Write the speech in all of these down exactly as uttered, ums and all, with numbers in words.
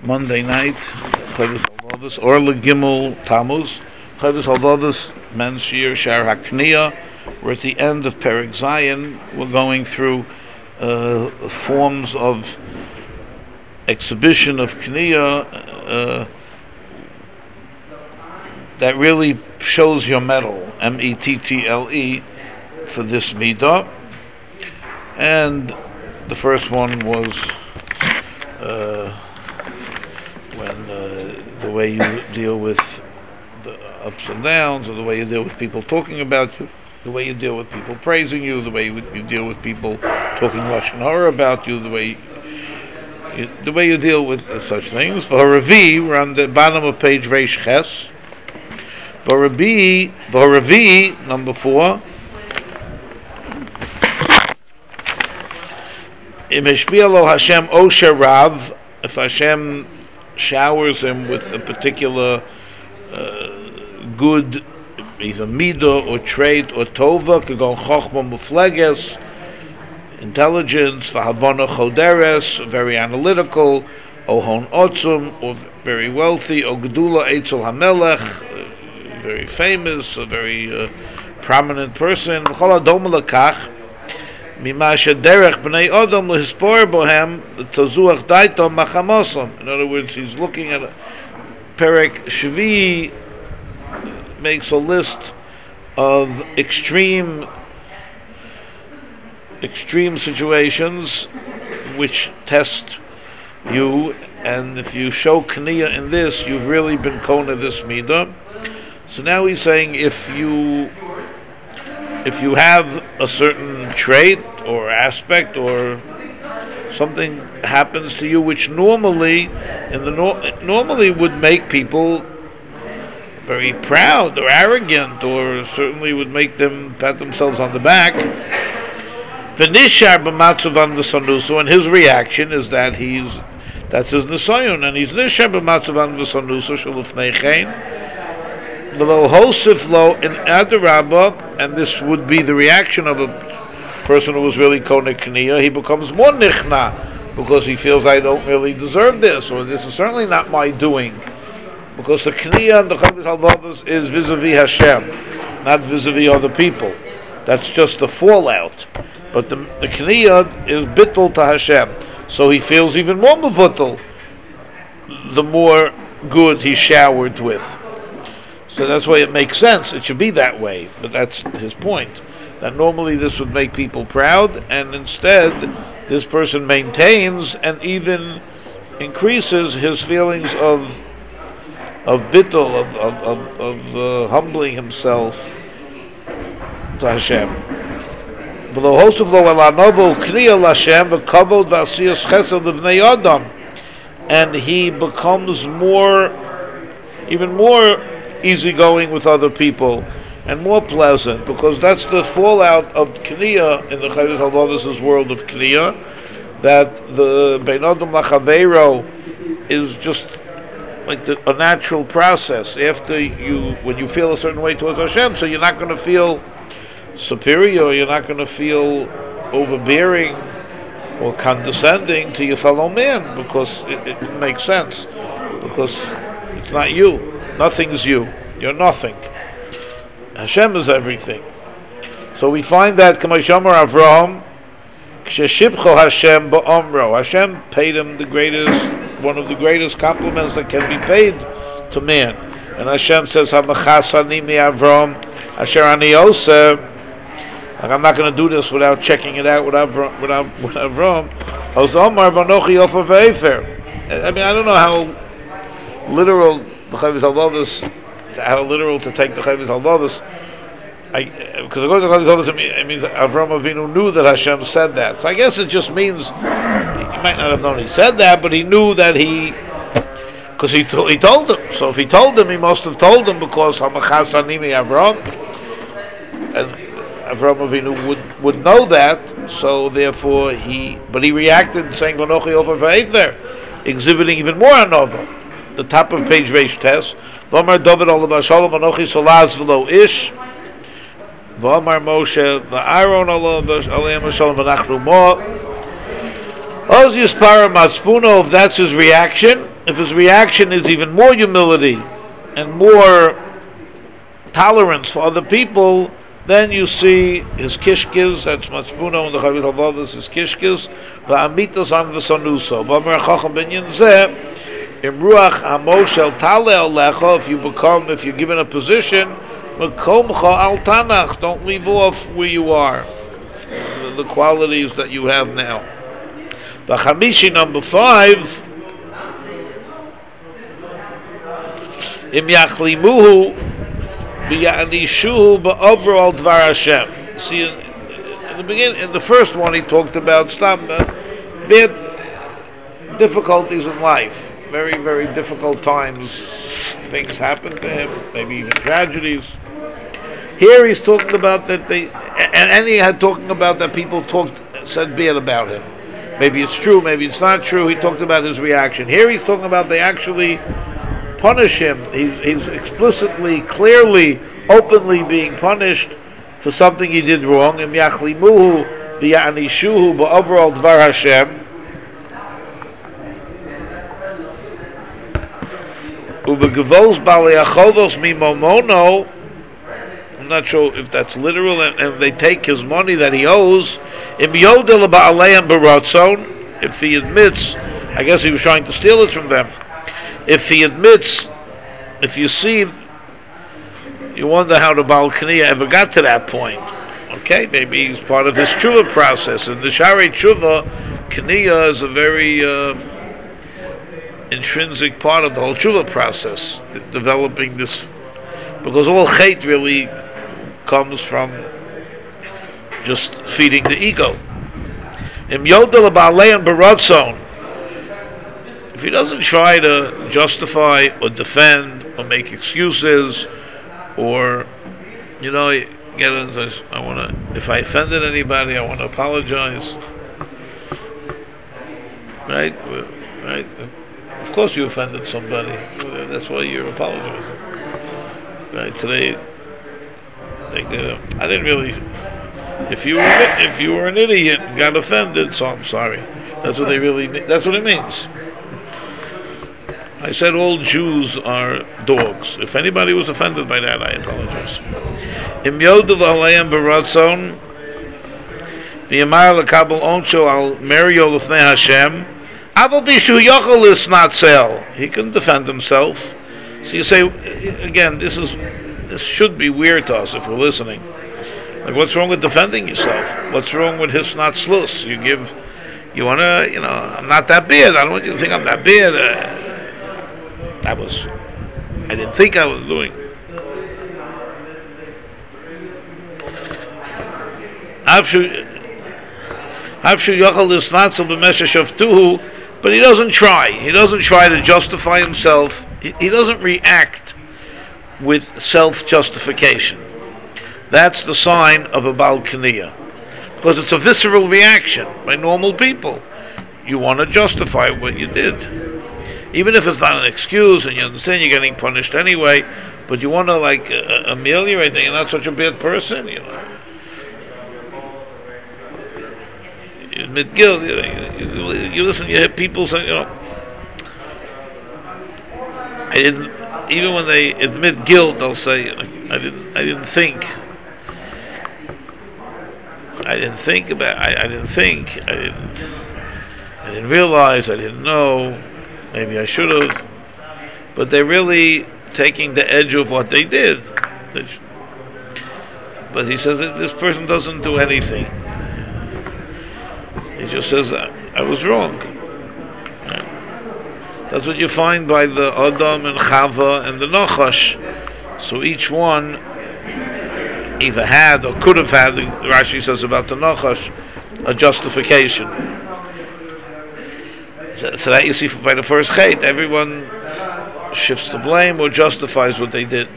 Monday night, Chavis Halvadas, Orla Gimel Tammuz, Chavis Halvadas, Menshir Shar Hakniya. We're at the end of Perek Zayin. We're going through uh, forms of exhibition of Kniya uh, that really shows your mettle, M E T T L E, for this Midah. And the first one was uh, when uh, the way you deal with the ups and downs, or the way you deal with people talking about you, the way you deal with people praising you, the way you, you deal with people talking lashon hara about you, the way you, the way you deal with uh, such things. V'haravi, we're on the bottom of page Reish Ches. V'haravi, V'haravi, number four. Im hashpia lo Hashem osher rav, if Hashem showers him with a particular uh, good, either midah or trait or tova, kagon chochma mufleges, intelligence, v'havana choderes, very analytical, o hon otzum, or very wealthy, o gedula eitzel hamelech, very famous, a very uh, prominent person, v'chol adom lekach, mimasha derech b'nei odom lehispor bohem tazuach daitom machamosom. In other words, he's looking at a Perek Shvi, makes a list of extreme extreme situations which test you, and if you show Kniya in this, you've really been kona this midah. So now he's saying if you if you have a certain trait or aspect or something happens to you which normally in the no- normally would make people very proud or arrogant, or certainly would make them pat themselves on the back. V'nishar b'matzavan v'sanusu, and his reaction is that he's that's his nisayon, and he's nishar b'matzavan v'sanusu shalufnei chen v'lo hosif lo in adarabba, and this would be the reaction of a person who was really konek kniya. He becomes more nichna because he feels, I don't really deserve this, or this is certainly not my doing. Because the Kniya and the Chavis Halvadas is vis-a-vis Hashem, not vis-a-vis other people. That's just the fallout. But the, the Kniya is bittul to Hashem. So he feels even more mevuttel the more good he's showered with. So that's why it makes sense. It should be that way. But that's his point. That normally this would make people proud, and instead this person maintains and even increases his feelings of of bittul, of of of, of uh, humbling himself to Hashem. And he becomes more, even more easygoing with other people and more pleasant, because that's the fallout of Kniya in the Chavis Halvadas' world of Kniya, that the Bein Adam Lachaveiro is just like the, a natural process. After you, when you feel a certain way towards Hashem, so you're not going to feel superior, you're not going to feel overbearing or condescending to your fellow man, because it, it makes sense, because it's not you, nothing's you, you're nothing. Hashem is everything. So we find that Kamashomar Avraham, Ksheshibcho Hashem ba'omro, Hashem paid him the greatest, one of the greatest compliments that can be paid to man. And Hashem says, "Hamachasani mi Avram, asher ani oseh." Like, I'm not going to do this without checking it out with Avram. Without, with Avram. Ozomar v'nochi ofer ve'efer. I mean, I don't know how literal the Chavis Halvadas, how literal to take the Chavis Halvadas. I, because according to the Chavis Halvadas, it means Avram Avinu knew that Hashem said that. So I guess it just means he might not have known he said that, but he knew that he, because he to, he told him. So if he told him, he must have told him because Hamachas Animi Avram, and Avram Avinu would would know that. So therefore he, but he reacted saying Vanochi over Ve'ether, exhibiting even more anova. The top of page Reish Tes, V'amar David Olav Shalom Vanochi Solaz V'lo Ish, V'amar Moshe V'Aaron Olav Aleim Shalom V'Nachru Mo. Oz Yispara Matspuno, if that's his reaction, if his reaction is even more humility and more tolerance for other people, then you see his kishkis, that's Matzbuno and the Chavit Havadas, his kishkis, va'amitas an v'sanuso. V'amer Chacham ben Yinzeh, im ruach hamo shel tale alecha, if you become, if you're given a position, mekomcha al tanach, don't leave off where you are, the, the qualities that you have now. V'chamishi, number five, im yachlimuhu b'ya'anishuhu ba'overall dvar Hashem. See, in, in the beginning, in the first one, he talked about stam, uh, bad difficulties in life, very, very difficult times. Things happen to him, maybe even tragedies. Here he's talking about that they, and, and he had talking about that people talked, said bad about him. Maybe it's true, maybe it's not true. He talked about his reaction. Here he's talking about they actually punish him. He's, he's explicitly, clearly, openly being punished for something he did wrong. Im yachlimuhu v'ya'anishuhu ba'overall dvar Hashem. Ubegevos balei achovos mimomono. I'm not sure if that's literal, and, and they take his money that he owes. Im yodel ba'aleim baratzon. If he admits, I guess he was trying to steal it from them. If he admits, if you see, you wonder how the Baal Kniya ever got to that point. Okay, maybe he's part of his tshuva process. And the Sharei Tshuva, Kniya is a very uh, intrinsic part of the whole tshuva process, d- developing this, because all chait really comes from just feeding the ego. Im yodel ba'aleim baratzon. If he doesn't try to justify or defend or make excuses, or, you know, get into, I want to, if I offended anybody, I want to apologize. Right? Right? Of course you offended somebody. That's why you're apologizing. Right? Today, like, uh, I didn't really, if you were, if you were an idiot and got offended, so I'm sorry. That's what they really mean. That's what it means. I said all Jews are dogs. If anybody was offended by that, I apologize. Im yodu v'aleim baratzon v'yamar lekabel onsho al merio l'fnei Hashem aval bishu yochel lisnatzel. He can defend himself. So you say, again, this is this should be weird to us if we're listening. Like, what's wrong with defending yourself? What's wrong with hisnatzlus? You give, you want to, you know, I'm not that bad. I don't want you to think I'm that bad. Uh, I was, I didn't think I was doing. But he doesn't try. He doesn't try to justify himself. He, he doesn't react with self-justification. That's the sign of a Baal Kniya, because it's a visceral reaction by normal people. You want to justify what you did. Even if it's not an excuse, and you understand you're getting punished anyway, but you want to, like, uh, ameliorate that you're not such a bad person, you know. You admit guilt, you, know, you, you listen, you hear people say, you know, I didn't, even when they admit guilt, they'll say, I didn't, I didn't think. I didn't think about, I, I didn't think, I didn't, I didn't realize, I didn't know. Maybe I should have, but they're really taking the edge of what they did. But he says that this person doesn't do anything. He just says, I, I was wrong. Right? That's what you find by the Adam and Chava and the Nachash. So each one either had or could have had, Rashi says about the Nachash, a justification. So that you see by the first chait, everyone shifts the blame or justifies what they did.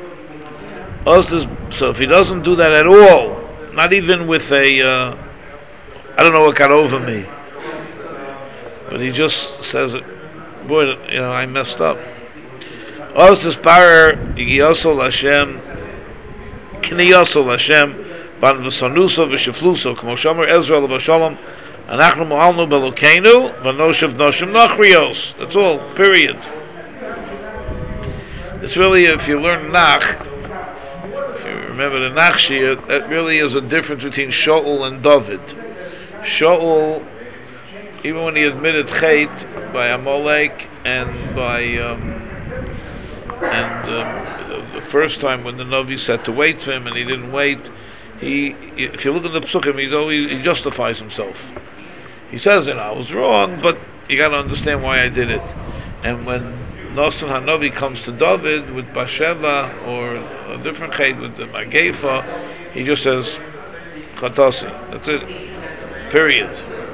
So if he doesn't do that at all, not even with a, uh, I don't know what got over me, but he just says, boy, you know, I messed up. Ostis bar yigiyosol Hashem, kniyosol Hashem, ban v'sanuso v'shefluso, k'mo shomer Ezra l'vashalom, Anachnu mo'alnu belokeinu v'noshev noshim nachrios. That's all. Period. It's really, if you learn Nach, if you remember the Nach Shir, that really is a difference between Shaul and David. Shaul, even when he admitted Chet by Amalek and by um, and um, the first time when the Navi said to wait for him and he didn't wait, he, if you look at the Psukim, he, go, he, he justifies himself. He says, you know, I was wrong, but you got to understand why I did it. And when Nasan Hanavi comes to David with Bathsheba or a different Chet with the Magefa, he just says, Chatasi. That's it. Period.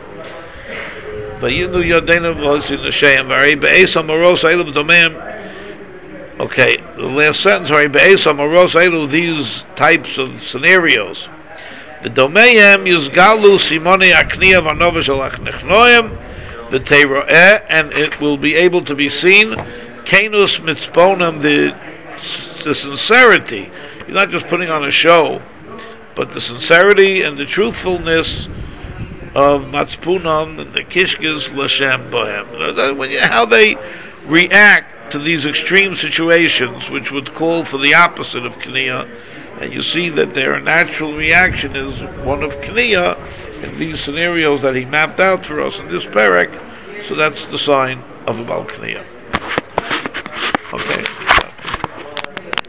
Okay, the last sentence, these types of scenarios. The domayim yuzgalu simone akniya v'nova shel achnechnoim v'teiroeh, and it will be able to be seen kenus mitzponim, the the sincerity. You're not just putting on a show, but the sincerity and the truthfulness of matzpunam and the kishkes l'shem bohem. When you, how they react to these extreme situations, which would call for the opposite of Kniya, and you see that their natural reaction is one of Kniya in these scenarios that he mapped out for us in this parak. So that's the sign of a Baal Kniya. Okay.